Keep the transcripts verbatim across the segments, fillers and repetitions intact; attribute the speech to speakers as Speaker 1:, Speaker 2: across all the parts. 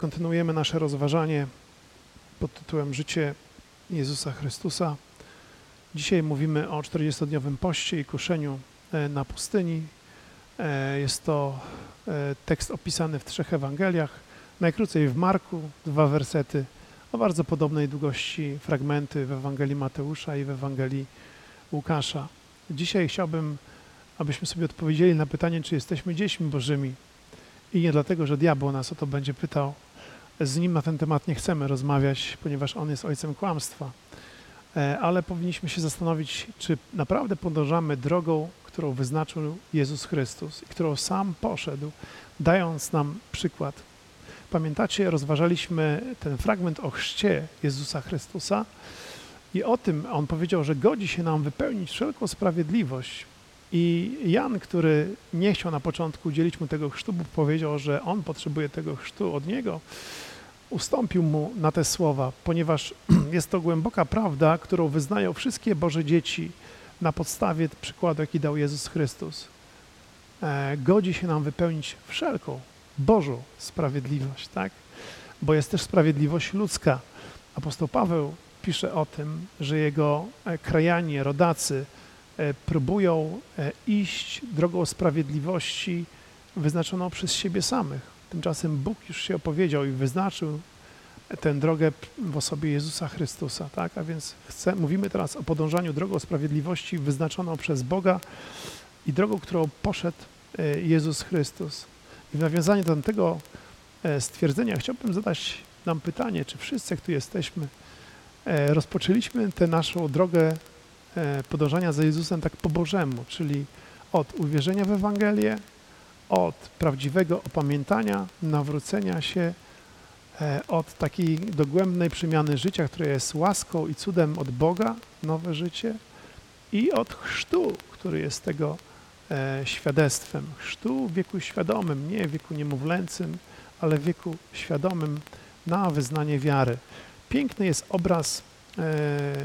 Speaker 1: Kontynuujemy nasze rozważanie pod tytułem Życie Jezusa Chrystusa. Dzisiaj mówimy o czterdziestodniowym poście i kuszeniu na pustyni. Jest to tekst opisany w trzech Ewangeliach, najkrócej w Marku, dwa wersety, o bardzo podobnej długości fragmenty w Ewangelii Mateusza i w Ewangelii Łukasza. Dzisiaj chciałbym, abyśmy sobie odpowiedzieli na pytanie, czy jesteśmy dziećmi Bożymi. I nie dlatego, że diabeł nas o to będzie pytał. Z nim na ten temat nie chcemy rozmawiać, ponieważ on jest ojcem kłamstwa. Ale powinniśmy się zastanowić, czy naprawdę podążamy drogą, którą wyznaczył Jezus Chrystus i którą sam poszedł, dając nam przykład. Pamiętacie, rozważaliśmy ten fragment o chrzcie Jezusa Chrystusa i o tym on powiedział, że godzi się nam wypełnić wszelką sprawiedliwość. I Jan, który nie chciał na początku udzielić mu tego chrztu, bo powiedział, że on potrzebuje tego chrztu od niego, ustąpił mu na te słowa, ponieważ jest to głęboka prawda, którą wyznają wszystkie Boże dzieci na podstawie przykładu, jaki dał Jezus Chrystus. E, godzi się nam wypełnić wszelką Bożą sprawiedliwość, tak? Bo jest też sprawiedliwość ludzka. Apostoł Paweł pisze o tym, że jego krajanie, rodacy próbują iść drogą sprawiedliwości wyznaczoną przez siebie samych. Tymczasem Bóg już się opowiedział i wyznaczył tę drogę w osobie Jezusa Chrystusa, tak? A więc chcę, mówimy teraz o podążaniu drogą sprawiedliwości wyznaczoną przez Boga i drogą, którą poszedł Jezus Chrystus. I w nawiązaniu do tego stwierdzenia chciałbym zadać nam pytanie, czy wszyscy, jak tu jesteśmy, rozpoczęliśmy tę naszą drogę podążania za Jezusem tak po Bożemu, czyli od uwierzenia w Ewangelię, od prawdziwego opamiętania, nawrócenia się, od takiej dogłębnej przemiany życia, które jest łaską i cudem od Boga, nowe życie, i od chrztu, który jest tego świadectwem. Chrztu w wieku świadomym, nie w wieku niemowlęcym, ale w wieku świadomym na wyznanie wiary. Piękny jest obraz, e, e,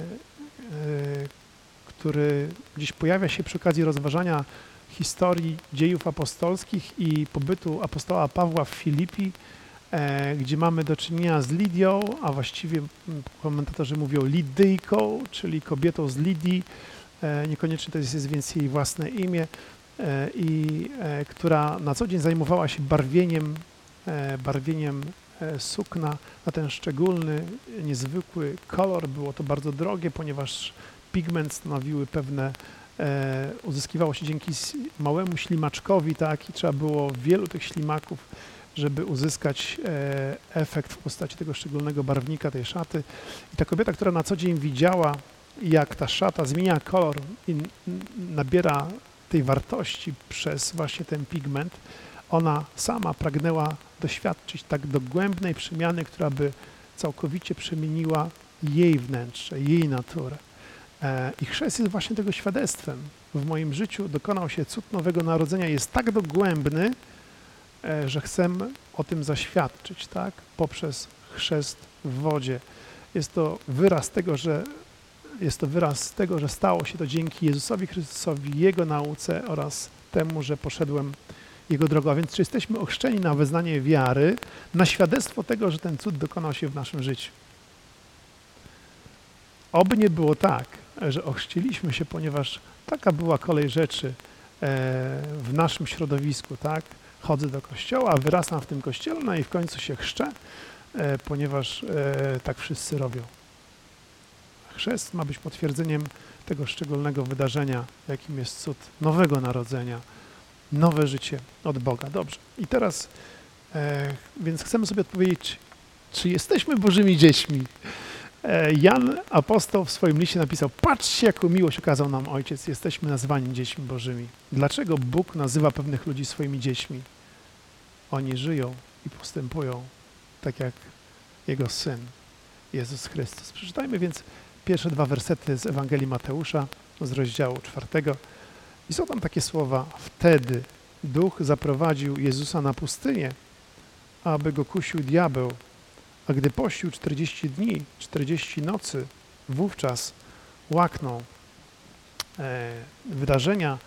Speaker 1: który gdzieś pojawia się przy okazji rozważania historii dziejów apostolskich i pobytu apostoła Pawła w Filipi, e, gdzie mamy do czynienia z Lidią, a właściwie komentatorzy mówią Lidyjką, czyli kobietą z Lidii, e, niekoniecznie to jest, jest więc jej własne imię, e, i e, która na co dzień zajmowała się barwieniem, e, barwieniem e, sukna na ten szczególny, niezwykły kolor. Było to bardzo drogie, ponieważ pigment stanowiły pewne, e, uzyskiwało się dzięki małemu ślimaczkowi, tak, i trzeba było wielu tych ślimaków, żeby uzyskać e, efekt w postaci tego szczególnego barwnika tej szaty. I ta kobieta, która na co dzień widziała, jak ta szata zmienia kolor i nabiera tej wartości przez właśnie ten pigment, ona sama pragnęła doświadczyć tak dogłębnej przemiany, która by całkowicie przemieniła jej wnętrze, jej naturę. I chrzest jest właśnie tego świadectwem. W moim życiu dokonał się cud nowego narodzenia, jest tak dogłębny, że chcę o tym zaświadczyć, tak? Poprzez chrzest w wodzie. Jest to wyraz tego, że jest to wyraz tego, że stało się to dzięki Jezusowi Chrystusowi, Jego nauce oraz temu, że poszedłem Jego drogą. A więc czy jesteśmy ochrzczeni na wyznanie wiary, na świadectwo tego, że ten cud dokonał się w naszym życiu? Oby nie było tak, że ochrzciliśmy się, ponieważ taka była kolej rzeczy w naszym środowisku, tak? Chodzę do kościoła, wyrastam w tym kościele, no i w końcu się chrzczę, ponieważ tak wszyscy robią. Chrzest ma być potwierdzeniem tego szczególnego wydarzenia, jakim jest cud nowego narodzenia, nowe życie od Boga. Dobrze. I teraz, e, więc chcemy sobie odpowiedzieć, czy jesteśmy Bożymi dziećmi? E, Jan, apostoł, w swoim liście napisał: patrzcie, jaką miłość okazał nam Ojciec, jesteśmy nazwani dziećmi Bożymi. Dlaczego Bóg nazywa pewnych ludzi swoimi dziećmi? Oni żyją i postępują tak jak Jego Syn, Jezus Chrystus. Przeczytajmy więc pierwsze dwa wersety z Ewangelii Mateusza, z rozdziału czwartego. I są tam takie słowa: wtedy Duch zaprowadził Jezusa na pustynię, aby go kusił diabeł, a gdy pościł czterdzieści dni, czterdzieści nocy, wówczas łaknął. E, wydarzenia,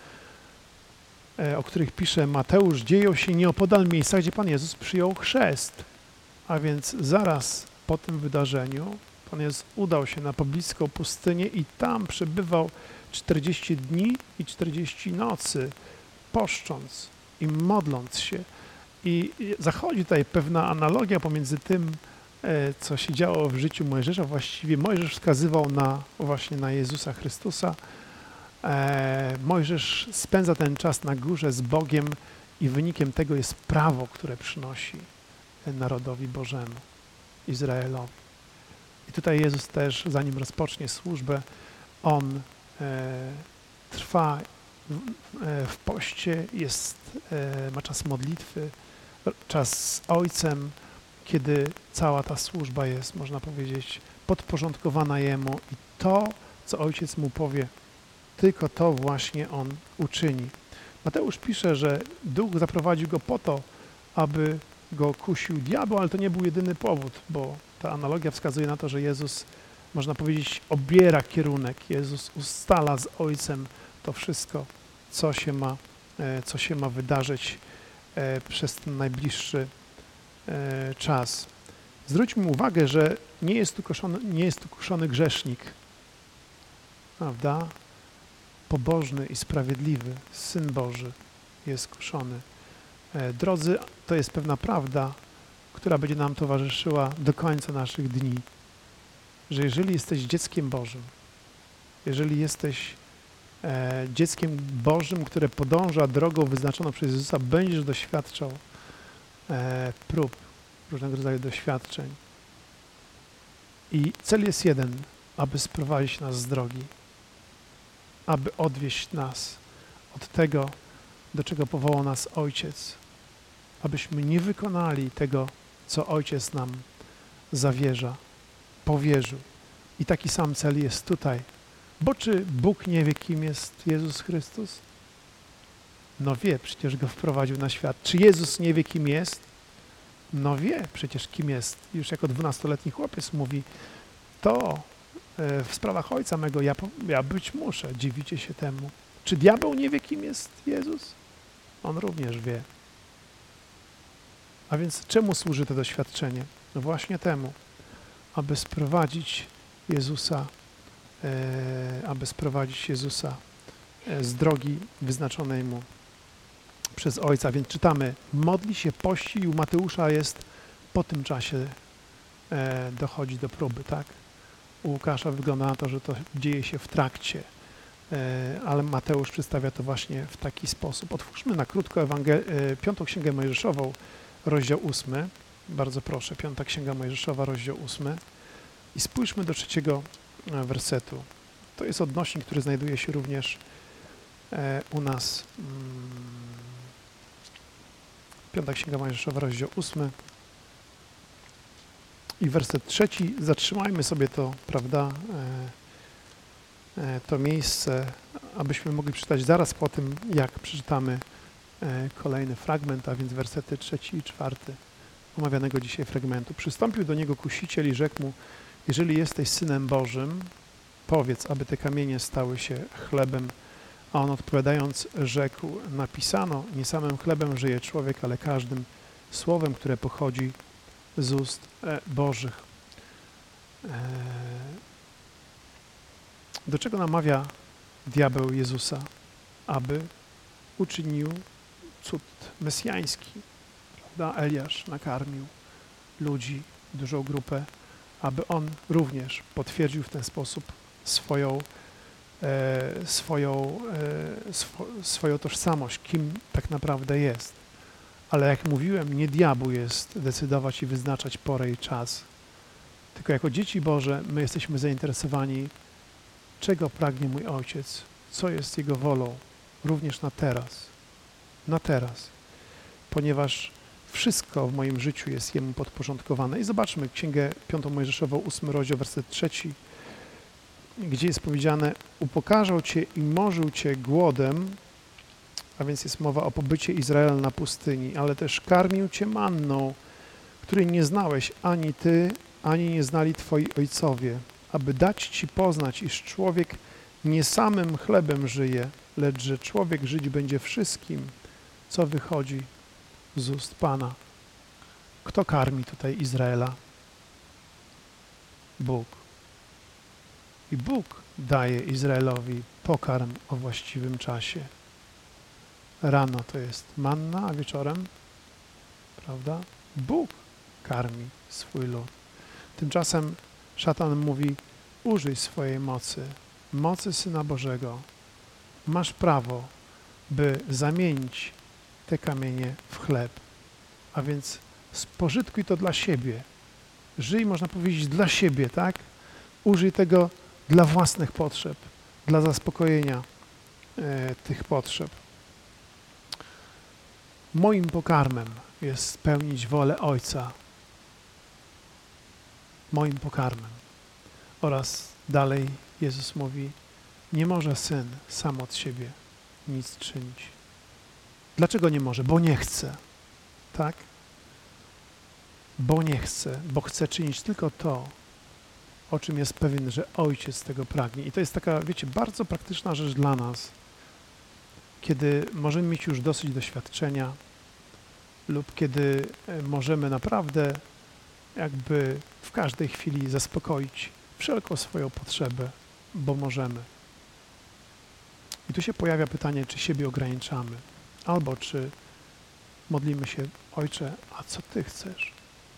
Speaker 1: e, o których pisze Mateusz, dzieją się nieopodal miejsca, gdzie Pan Jezus przyjął chrzest. A więc zaraz po tym wydarzeniu Pan Jezus udał się na pobliską pustynię i tam przebywał czterdzieści dni i czterdzieści nocy, poszcząc i modląc się. I zachodzi tutaj pewna analogia pomiędzy tym, co się działo w życiu Mojżesza. Właściwie Mojżesz wskazywał na, właśnie na Jezusa Chrystusa. Mojżesz spędza ten czas na górze z Bogiem i wynikiem tego jest prawo, które przynosi narodowi Bożemu, Izraelowi. I tutaj Jezus też, zanim rozpocznie służbę, On e, trwa w, e, w poście, jest, e, ma czas modlitwy, czas z Ojcem, kiedy cała ta służba jest, można powiedzieć, podporządkowana Jemu i to, co Ojciec Mu powie, tylko to właśnie On uczyni. Mateusz pisze, że Duch zaprowadził Go po to, aby Go kusił diabeł, ale to nie był jedyny powód, bo ta analogia wskazuje na to, że Jezus, można powiedzieć, obiera kierunek. Jezus ustala z Ojcem to wszystko, co się ma, co się ma wydarzyć przez ten najbliższy czas. Zwróćmy uwagę, że nie jest tu kuszony, nie jest tu kuszony grzesznik, prawda? Pobożny i sprawiedliwy Syn Boży jest kuszony. Drodzy, to jest pewna prawda, która będzie nam towarzyszyła do końca naszych dni, że jeżeli jesteś dzieckiem Bożym, jeżeli jesteś e, dzieckiem Bożym, które podąża drogą wyznaczoną przez Jezusa, będziesz doświadczał e, prób, różnego rodzaju doświadczeń. I cel jest jeden, aby sprowadzić nas z drogi, aby odwieść nas od tego, do czego powołał nas Ojciec, abyśmy nie wykonali tego, co Ojciec nam zawierza, powierzył. I taki sam cel jest tutaj. Bo czy Bóg nie wie, kim jest Jezus Chrystus? No wie, przecież Go wprowadził na świat. Czy Jezus nie wie, kim jest? No wie przecież, kim jest. Już jako dwunastoletni chłopiec mówi, to w sprawach Ojca mego ja, ja być muszę. Dziwicie się temu. Czy diabeł nie wie, kim jest Jezus? On również wie. A więc czemu służy to doświadczenie? No właśnie temu, aby sprowadzić Jezusa, e, aby sprowadzić Jezusa e, z drogi wyznaczonej Mu przez Ojca. Więc czytamy, modli się, pości i u Mateusza jest po tym czasie e, dochodzi do próby, tak? U Łukasza wygląda na to, że to dzieje się w trakcie, e, ale Mateusz przedstawia to właśnie w taki sposób. Otwórzmy na krótko Ewangel- e, Piątą Księgę Mojżeszową, rozdział ósmy. Bardzo proszę, Piąta Księga Mojżeszowa, rozdział ósmy. I spójrzmy do trzeciego wersetu. To jest odnośnik, który znajduje się również e, u nas. Mm, Piąta Księga Mojżeszowa, rozdział ósmy. I werset trzeci. Zatrzymajmy sobie to, prawda, e, e, to miejsce, abyśmy mogli przeczytać zaraz po tym, jak przeczytamy e, kolejny fragment, a więc wersety trzeci i czwarty omawianego dzisiaj fragmentu. Przystąpił do niego kusiciel i rzekł mu, jeżeli jesteś Synem Bożym, powiedz, aby te kamienie stały się chlebem. A on odpowiadając rzekł, napisano, nie samym chlebem żyje człowiek, ale każdym słowem, które pochodzi z ust e, Bożych. E, do czego namawia diabeł Jezusa? Aby uczynił cud mesjański. Prawda? Eliasz nakarmił ludzi, dużą grupę, aby on również potwierdził w ten sposób swoją, e, swoją, e, swo, swoją tożsamość, kim tak naprawdę jest. Ale jak mówiłem, nie diabłu jest decydować i wyznaczać porę i czas, tylko jako dzieci Boże my jesteśmy zainteresowani, czego pragnie mój Ojciec, co jest Jego wolą, również na teraz, na teraz, ponieważ wszystko w moim życiu jest Jemu podporządkowane. I zobaczmy Księgę Piątą Mojżeszową, ósmy rozdział, werset trzeci, gdzie jest powiedziane, upokarzał Cię i morzył Cię głodem, a więc jest mowa o pobycie Izraela na pustyni, ale też karmił Cię manną, której nie znałeś ani Ty, ani nie znali Twoi ojcowie, aby dać Ci poznać, iż człowiek nie samym chlebem żyje, lecz że człowiek żyć będzie wszystkim, co wychodzi z ust Pana. Kto karmi tutaj Izraela? Bóg. I Bóg daje Izraelowi pokarm o właściwym czasie. Rano to jest manna, a wieczorem, prawda? Bóg karmi swój lud. Tymczasem szatan mówi, użyj swojej mocy, mocy Syna Bożego. Masz prawo, by zamienić te kamienie w chleb. A więc spożytkuj to dla siebie. Żyj, można powiedzieć, dla siebie, tak? Użyj tego dla własnych potrzeb, dla zaspokojenia e, tych potrzeb. Moim pokarmem jest spełnić wolę Ojca. Moim pokarmem. Oraz dalej Jezus mówi, nie może Syn sam od siebie nic czynić. Dlaczego nie może? Bo nie chce. Tak? Bo nie chce, bo chce czynić tylko to, o czym jest pewien, że Ojciec tego pragnie. I to jest taka, wiecie, bardzo praktyczna rzecz dla nas, kiedy możemy mieć już dosyć doświadczenia lub kiedy możemy naprawdę jakby w każdej chwili zaspokoić wszelką swoją potrzebę, bo możemy. I tu się pojawia pytanie, czy siebie ograniczamy, albo czy modlimy się, Ojcze, a co Ty chcesz?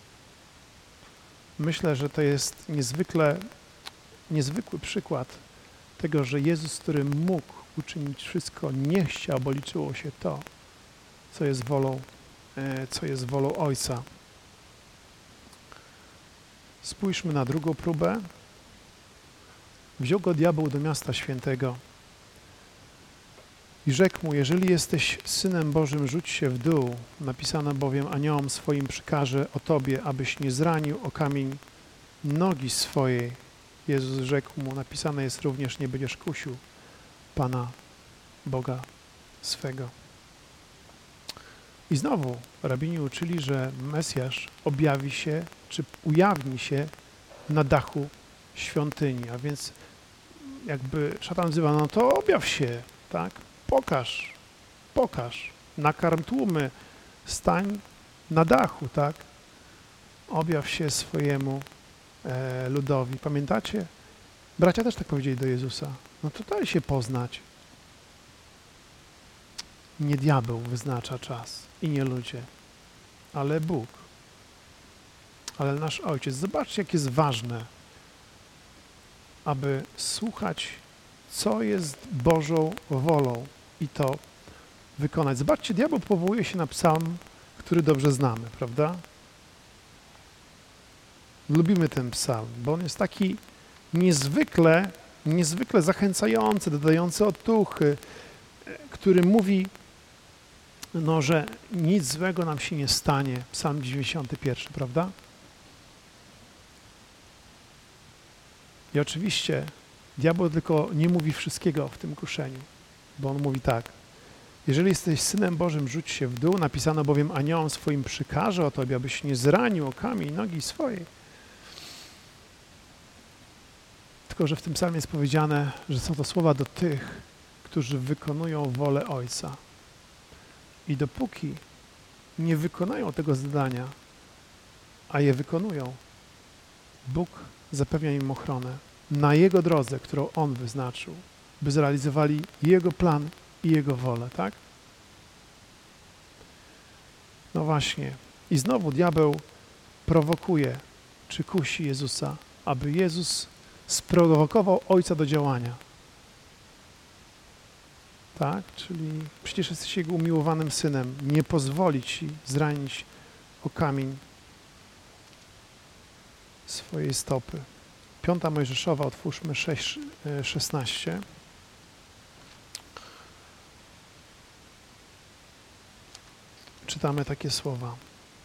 Speaker 1: Myślę, że to jest niezwykle, niezwykły przykład tego, że Jezus, który mógł uczynić wszystko, nie chciał, bo liczyło się to, co jest wolą, co jest wolą Ojca. Spójrzmy na drugą próbę. Wziął go diabeł do miasta świętego i rzekł mu, jeżeli jesteś Synem Bożym, rzuć się w dół. Napisano bowiem, aniołom swoim przykaże o Tobie, abyś nie zranił o kamień nogi swojej. Jezus rzekł mu, napisane jest również, nie będziesz kusił Pana Boga swego. I znowu rabini uczyli, że Mesjasz objawi się, czy ujawni się na dachu świątyni, a więc jakby szatan wzywa, no to objaw się, tak? Pokaż, pokaż, nakarm tłumy, stań na dachu, tak? Objaw się swojemu e, ludowi. Pamiętacie? Bracia też tak powiedzieli do Jezusa. No to daj się poznać. Nie diabeł wyznacza czas i nie ludzie, ale Bóg. Ale nasz Ojciec. Zobaczcie, jak jest ważne, aby słuchać, co jest Bożą wolą i to wykonać. Zobaczcie, diabeł powołuje się na psalm, który dobrze znamy, prawda? Lubimy ten psalm, bo on jest taki niezwykle, niezwykle zachęcający, dodający otuchy, który mówi, no, że nic złego nam się nie stanie. Psalm dziewięćdziesiąty pierwszy, prawda? I oczywiście diabeł tylko nie mówi wszystkiego w tym kuszeniu, bo on mówi tak, jeżeli jesteś Synem Bożym, rzuć się w dół, napisano bowiem aniołom swoim przykaże o Tobie, abyś nie zranił o kamień nogi swojej. Tylko że w tym psalmie jest powiedziane, że są to słowa do tych, którzy wykonują wolę Ojca. I dopóki nie wykonają tego zadania, a je wykonują, Bóg zapewnia im ochronę na Jego drodze, którą On wyznaczył, by zrealizowali Jego plan i Jego wolę, tak? No właśnie. I znowu diabeł prowokuje, czy kusi Jezusa, aby Jezus sprowokował Ojca do działania. Tak? Czyli przecież jesteś Jego umiłowanym Synem. Nie pozwoli Ci zranić o kamień swojej stopy. Piąta Mojżeszowa, otwórzmy sześć szesnaście. Czytamy takie słowa.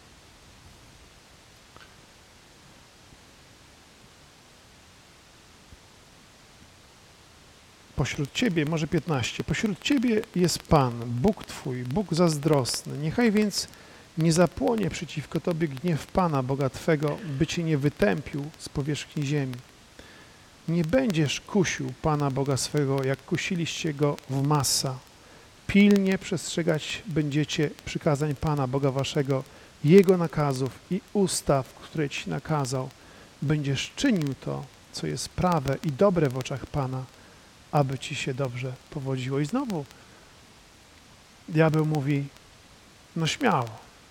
Speaker 1: Pośród Ciebie, może piętnaście, pośród Ciebie jest Pan, Bóg Twój, Bóg zazdrosny. Niechaj więc nie zapłonie przeciwko Tobie gniew Pana, Boga Twego, by Cię nie wytępił z powierzchni ziemi. Nie będziesz kusił Pana Boga swego, jak kusiliście Go w Massa. Pilnie przestrzegać będziecie przykazań Pana Boga Waszego, Jego nakazów i ustaw, które Ci nakazał, będziesz czynił to, co jest prawe i dobre w oczach Pana, aby Ci się dobrze powodziło. I znowu diabeł mówi, no śmiało.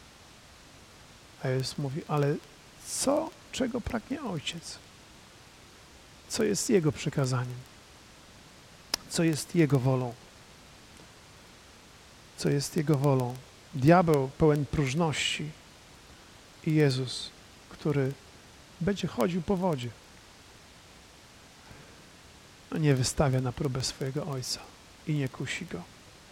Speaker 1: A Jezus mówi, ale co, czego pragnie Ojciec? Co jest Jego przykazaniem? Co jest Jego wolą? Co jest Jego wolą? Diabeł pełen próżności i Jezus, który będzie chodził po wodzie. Nie wystawia na próbę swojego Ojca i nie kusi Go.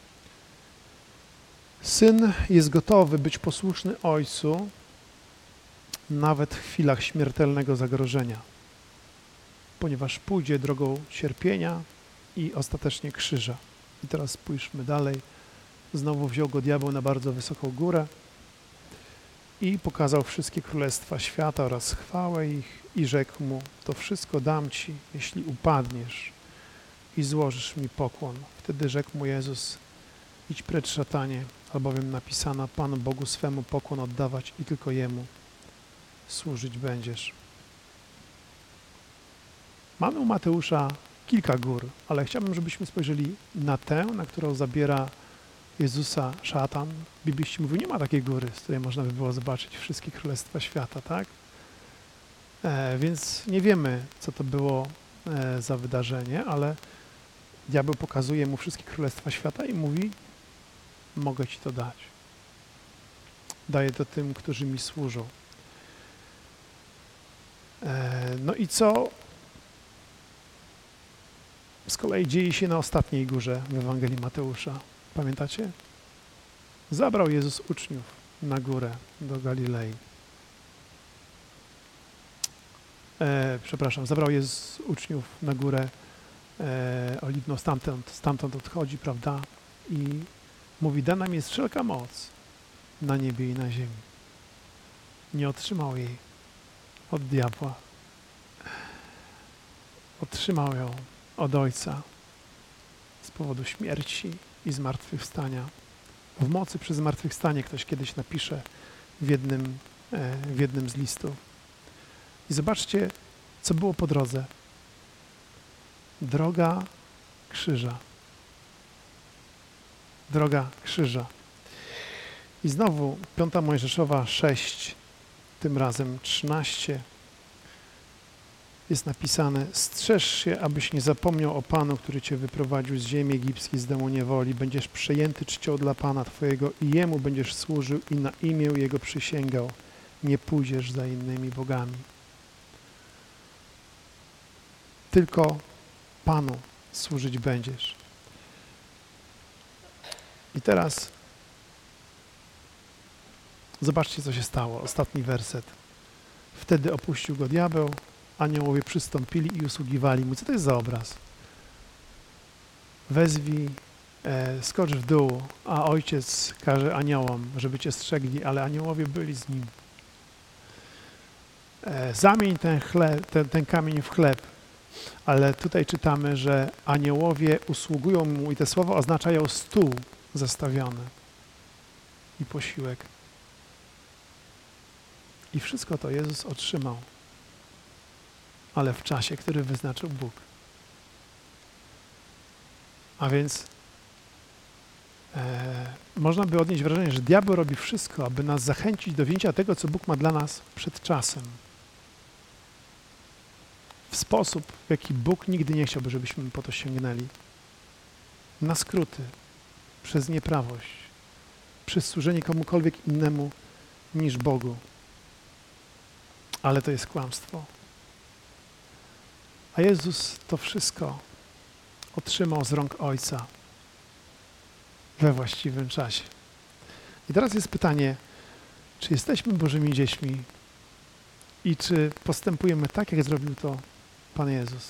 Speaker 1: Syn jest gotowy być posłuszny Ojcu nawet w chwilach śmiertelnego zagrożenia, ponieważ pójdzie drogą cierpienia i ostatecznie krzyża. I teraz spójrzmy dalej. Znowu wziął go diabeł na bardzo wysoką górę i pokazał wszystkie królestwa świata oraz chwałę ich i rzekł mu, to wszystko dam Ci, jeśli upadniesz i złożysz mi pokłon. Wtedy rzekł mu Jezus, idź precz, szatanie, albowiem napisano, Panu Bogu swemu pokłon oddawać i tylko Jemu służyć będziesz. Mamy u Mateusza kilka gór, ale chciałbym, żebyśmy spojrzeli na tę, na którą zabiera Jezusa szatan. Bibliści mówią, nie ma takiej góry, z której można by było zobaczyć wszystkie królestwa świata, tak? E, więc nie wiemy, co to było e, za wydarzenie, ale diabeł pokazuje mu wszystkie królestwa świata i mówi, mogę Ci to dać. Daję to tym, którzy mi służą. E, no i co z kolei dzieje się na ostatniej górze w Ewangelii Mateusza? Pamiętacie? Zabrał Jezus uczniów na górę do Galilei. E, przepraszam, zabrał Jezus uczniów na górę e, Oliwną, stamtąd, stamtąd odchodzi, prawda? I mówi, dana mi jest wszelka moc na niebie i na ziemi. Nie otrzymał jej od diabła. Otrzymał ją od Ojca z powodu śmierci i zmartwychwstania. W mocy przy zmartwychwstanie ktoś kiedyś napisze w jednym, w jednym z listów. I zobaczcie, co było po drodze. Droga krzyża. Droga krzyża. I znowu piąta Mojżeszowa sześć, tym razem trzynaście, jest napisane, strzeż się, abyś nie zapomniał o Panu, który Cię wyprowadził z ziemi egipskiej, z domu niewoli. Będziesz przejęty czcią dla Pana Twojego i Jemu będziesz służył i na imię Jego przysięgał. Nie pójdziesz za innymi bogami. Tylko Panu służyć będziesz. I teraz zobaczcie, co się stało. Ostatni werset. Wtedy opuścił go diabeł, aniołowie przystąpili i usługiwali mu. Co to jest za obraz? Wezwij, e, skocz w dół, a ojciec każe aniołom, żeby cię strzegli, ale aniołowie byli z nim. E, zamień ten, chleb, ten, ten kamień w chleb, ale tutaj czytamy, że aniołowie usługują mu i te słowa oznaczają stół zastawiony i posiłek. I wszystko to Jezus otrzymał, ale w czasie, który wyznaczył Bóg. A więc e, można by odnieść wrażenie, że diabeł robi wszystko, aby nas zachęcić do wzięcia tego, co Bóg ma dla nas przed czasem. W sposób, w jaki Bóg nigdy nie chciałby, żebyśmy po to sięgnęli. Na skróty, przez nieprawość, przez służenie komukolwiek innemu niż Bogu. Ale to jest kłamstwo. A Jezus to wszystko otrzymał z rąk Ojca we właściwym czasie. I teraz jest pytanie, czy jesteśmy Bożymi dziećmi i czy postępujemy tak, jak zrobił to Pan Jezus,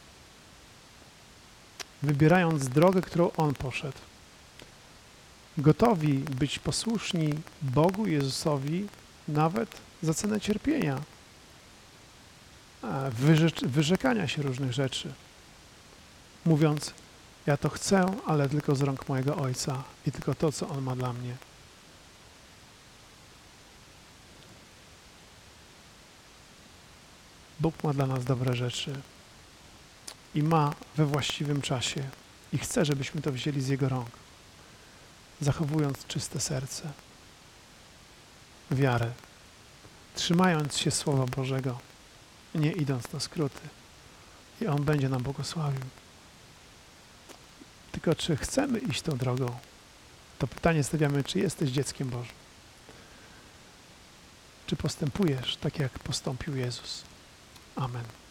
Speaker 1: wybierając drogę, którą On poszedł. Gotowi być posłuszni Bogu, Jezusowi, nawet za cenę cierpienia, wyrzecz, wyrzekania się różnych rzeczy, mówiąc, ja to chcę, ale tylko z rąk mojego Ojca i tylko to, co On ma dla mnie. Bóg ma dla nas dobre rzeczy i ma we właściwym czasie i chce, żebyśmy to wzięli z Jego rąk, zachowując czyste serce, wiarę, trzymając się Słowa Bożego, nie idąc na skróty. I On będzie nam błogosławił. Tylko czy chcemy iść tą drogą? To pytanie stawiamy, czy jesteś dzieckiem Bożym? Czy postępujesz tak, jak postąpił Jezus? Amen.